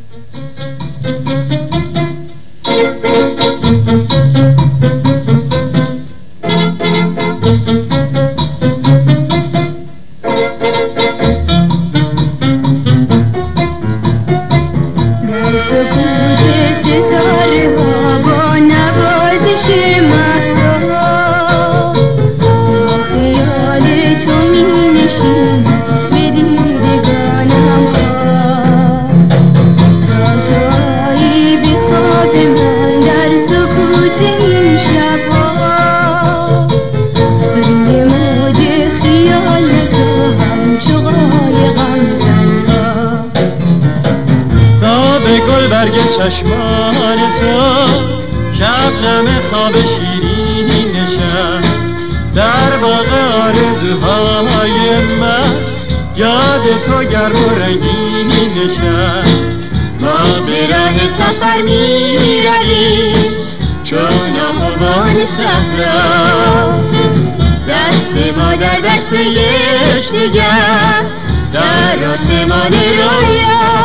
برگ چشمان تو شبنم خواب شیرین نشست در باغ آرزوهای من، یاد تو گرم و رنگین نشست. ما به راه سفر می رویم چون آهوان صحرا، دست ما در دست یکدیگر در آسمان رویا.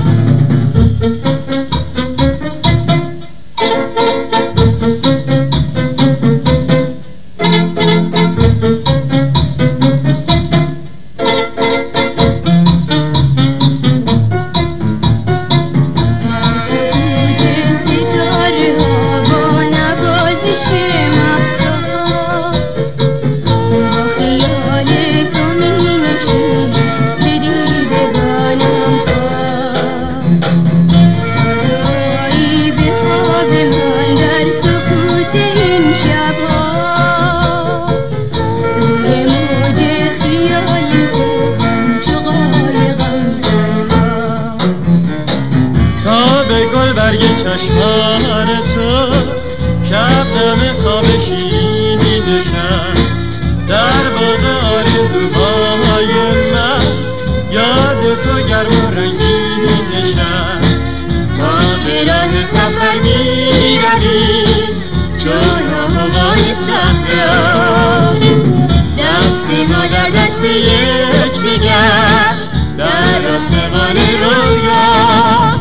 برگ چشمان تو شبنم خواب شیرین نشست در باغ آرزوهای من، یاد تو گرم و رنگین نشست. ما به راه سفر می رویم چون آهوان صحرا، دست ما در دست یکدیگر در آسمان رویا.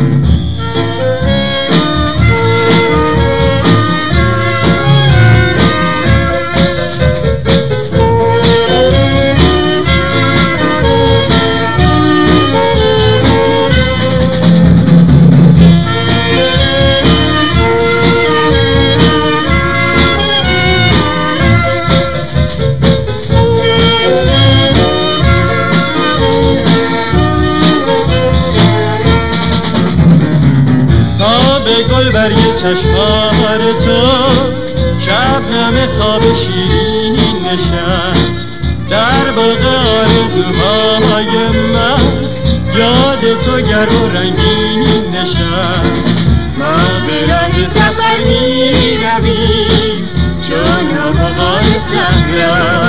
گل برگ چشمان تو شبنم خواب شیرین نشست در باغ آرزوهای من، یاد تو گرم و رنگین نشست. ما به راه سفر می رویم چون آهوان صحرا،